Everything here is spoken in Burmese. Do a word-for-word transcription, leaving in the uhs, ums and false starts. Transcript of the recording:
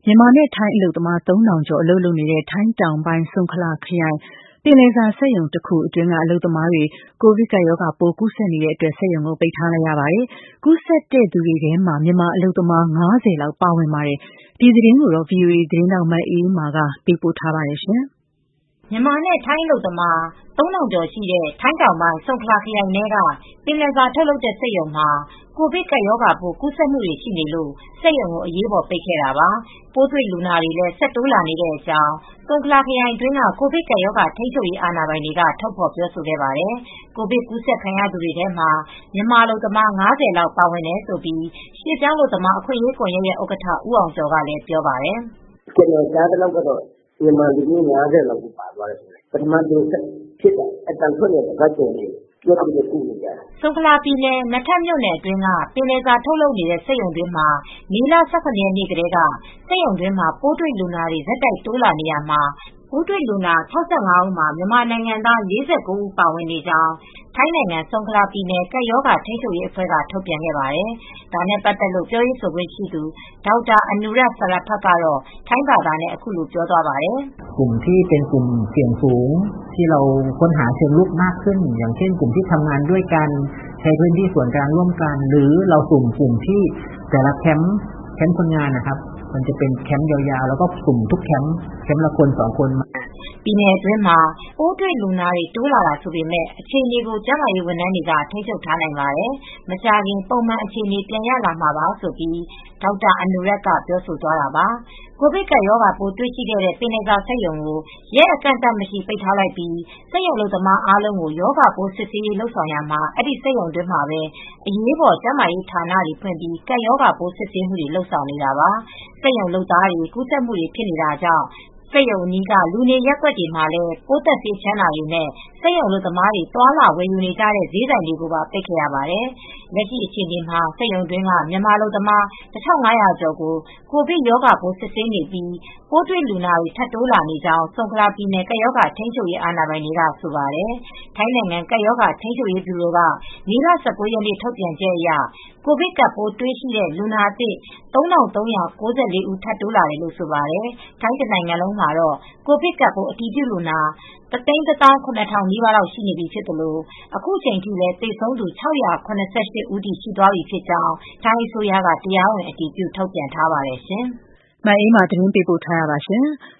မြန်မာနဲ့ထိုင်းအလုပ်သမား သုံးထောင်ကျော်အလုပ်လုပ်နေတဲ့ ထိုင်းတောင်ပိုင်း ဆုန်ခလာခရိုင်ပင်လယ်စာစက်ရုံတခုအတွင်းကအလုပ်သမားတွေ ကိုဗစ်ကပ်ရောဂါပိုးကူးစက်နေတဲ့အတွက် စက်ရုံကိုပိတ်ထားလိုက်ရပါတယ်။ ကူးစက်တဲ့သူတွေထဲမှာမြန်မာအလုပ်သမား ၅၀ လောက်ပါဝင်ပါတယ်။ ဒီသတင်းကို ဗွီအိုအေသတင်းထောက်မအေးအေးမာကပေးပို့ထားပါတယ်။မြန်မာနဲ့ထိုင်းအလုပ်သမား သုံးထောင်ကျော်ရှိတဲ့ ထိုင်းတောင်ပိုင်း ဆုန်ခလာခရိုင်ထဲက ပင်လယ်စာထုတ်လုပ်တဲ့စက်ရုံမှာ ကိုဗစ်ကပ်ရောဂါပိုးကူးစက်မူတွေရှိနေလို့ စက်ရုံကိုအရေးပေါ်ပိတ်ခဲ့တာပါ။ ပိုးတွေ့လူနာတွေလည်း ဆက်တိုးလာနေတဲ့အကြောင်း ဆုန်ခလာခရိုင်အတွင်းက ကိုဗစ်ကပ်ရောဂါထိန်းချုပ်ရေးအာဏာပိုင်တွေက ထုတ်ဖော်ပြောဆိုခဲ့ပါတယ်။ ကိုဗစ်ကူးစက်ခံရသူတွေထဲမှာ မြန်မာအလုပ်သမား ၅၀ လောက်ပါဝင်တယ်လို့ ရွှေ့ပြောင်းအလုပ်သမားအခွင့်ရေးကွန်ယက်ရဲ့ဥက္ကဋ္ဌ ဦးအောင်ကျော်ကလည်းပြောပါတယ်။ "ကျနော်ကြားသလောက်ကတော့မြန်မာလူမျိုး ၅၀ လောက်ပါသွားတယ်။ ပထမသူတို့ဖြစ်တာအသံထွက်နေတာ တပတ်ကျော်နေပြီ။ ပြောပြီးကုနေကြတာ " ဆုန်ခလာပြည်နယ် နထတ်မြို့နယ်အတွင်းက ပင်လယ်စာထုတ်လုပ်နေတဲ့စက်ရုံတွင်းမှာ မေလ ၁၇ ရက်နေ့ကတည်းက စက်ရုံတွင်းမှာ ပိုးတွေ့လူနာတွေဆက်တိုက်တိုးလာနေရာမှာ ပိုးတွေ့လူနာ ၆၅ ဦးမှာ မြန်မာနိုင်ငံသား ၄၉ ဦးပါဝင်နေကြောင်း ထိုင်းနိုင်ငံ ဆုန်ခလာပြည်နယ် ကပ်ရောဂါထိန်းချုပ်ရေးအဖွဲ့က ထုတ်ပြန်ခဲ့ပါတယ်။ ဒါနဲ့ပတ်သက်လို့ပြောရေးဆိုခွင့်ရှိသူ ဒေါက်တာအနုရတ်စရဖတ်ကတော့ ထိုင်းဘာသာနဲ့အခုလိုပြောသွားပါတယ်။ "กลุ่มที่เป็นกลุ่มเสี่ยงสูงที่เราค้นหาเชิงรุกมากขึ้นอย่างเช่นกลุ่มที่ทำงานด้วยกันใช้พื้นที่ส่วนกลางร่วมกันหรือเราสุ่มกลุ่มที่แต่ละแคมป์แคมป์คนงานนะครับมันจะเป็นแคมป์ยาวๆแล้วก็สุ่มทุกแคมป์แคมป์ละคนสองคนมาပြည်နယ်အတွင်းမှာပိုးတွေ့လူနာတွေတိုးလာတာဆိုပေမဲ့အခြေအနေကိုကျန်းမာရေးဝန်ထမ်းတွေကထိန်းချုပ်ထားနိုင်ပါတယ်။မကြာခင်ပုံမှန်အခြေအနေပြန်ရလာမှာပါဆိုပြီး ဒေါက်တာအနုရတ်ကပြောဆိုသွားတာပါ။ကိုဗစ်ကပ်ရောဂါပိုးတွေ့ရှိခဲ့တဲ့ပင်လယ်စာစက်ရုံကိုရက်အကန့်အသတ်မရှိပိတ်ထားလိုက်ပြီး စက်ရုံအလုပ်သမားအားလုံးကိုရောဂါပိုးစစ်ဆေးရေးလုပ်ဆောင်ရာမှာ အဲဒီစက်ရုံတွင်းမှာပဲ အရေးပေါ်ကျန်းမာရေးဌာနတွေဖွင့်ပြီး ကပ်ရောဂါပိုးစစ်ဆေးမှုတွေလုပ်ဆောင်နေတာပါ။ စက်ရုံလုပ်သားတွေကူးစက်မှုတွေဖြစ်နေတာကြောင့် စက်ရုံအနီးက လူနေရပ်ကွက်တွေမှာလည်း ပိုးသတ်ဆေးဖြန်းတာတွေနဲ့ စက်ရုံအလုပ်သမားတွေသွားလာဝယ်ယူနေကြတဲ့ဈေးဆိုင်တွေကိုပါပိတ်ခဲ့ရပါတယ်။ လက်ရှိအခြေအနေမှာစက်ရုံတွင်းကမြန်မာအလုပ်သမား ၁၅၀၀ ကျော်ကို ကိုဗစ်ရောဂါပိုးစစ်ဆေးနေပြီး ပိုးတွေ့လူနာတွေထပ်တိုးလာနေကြောင်း ဆုန်ခလာပြည်နယ်ကပ်ရောဂါထိန်းချုပ်ရေးအာဏာပိုင်တွေကဆိုပါတယ်။ ထိုင်းနိုင်ငံကပ်ရောဂါထိန်းချုပ်ရေးဗျူရိုက မေလ ၁၉ ရက်နေ့ထုတ်ပြန်ချက်အရ ကိုဗစ်ကပ်ပိုးတွေ့ရှိတဲ့လူနာအသစ် သုံးထောင်သုံးရာ၉၄ ဦးထပ်တိုးလာတယ်လို့ဆိုပါတယ်။ ထိုင်းတနိုင်ငံလုံးမှာတော့ ကိုဗစ်ကပ်ပိုးအတည်ပြုလူနာ တသိန်းတသောင်းခုနှစ်ထောင်နီးပါးလောက်ရှိနေပြီဖြစ်သလို အခုချိန်ထိလည်းသေဆုံးသူ ၆၇၈ ဦးထိရှိသွားပြီဖြစ်ကြောင်း ထိုင်းအစိုးရကတရားဝင်အတည်ပြုထုတ်ပြန်ထားပါတယ်ရှင်။မအေးအေးမာသတင်းပေးပို့ထားပါတယ်။